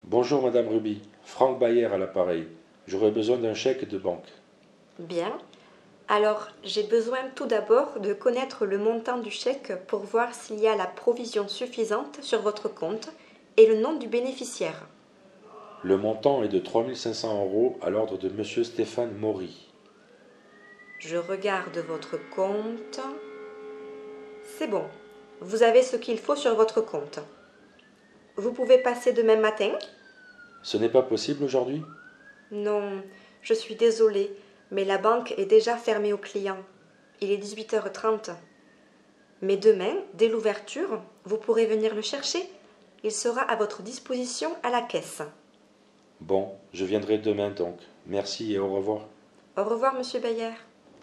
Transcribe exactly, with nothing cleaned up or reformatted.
Bonjour Madame Ruby, Franck Bayer à l'appareil. J'aurais besoin d'un chèque de banque. Bien. Alors, j'ai besoin tout d'abord de connaître le montant du chèque pour voir s'il y a la provision suffisante sur votre compte et le nom du bénéficiaire. Le montant est de trois mille cinq cents euros à l'ordre de Monsieur Stéphane Maury. Je regarde votre compte. C'est bon. Vous avez ce qu'il faut sur votre compte. Vous pouvez passer demain matin? Ce n'est pas possible aujourd'hui? Non, je suis désolée, mais la banque est déjà fermée aux clients. Il est dix-huit heures trente. Mais demain, dès l'ouverture, vous pourrez venir le chercher. Il sera à votre disposition à la caisse. Bon, je viendrai demain donc. Merci et au revoir. Au revoir, monsieur Bayer.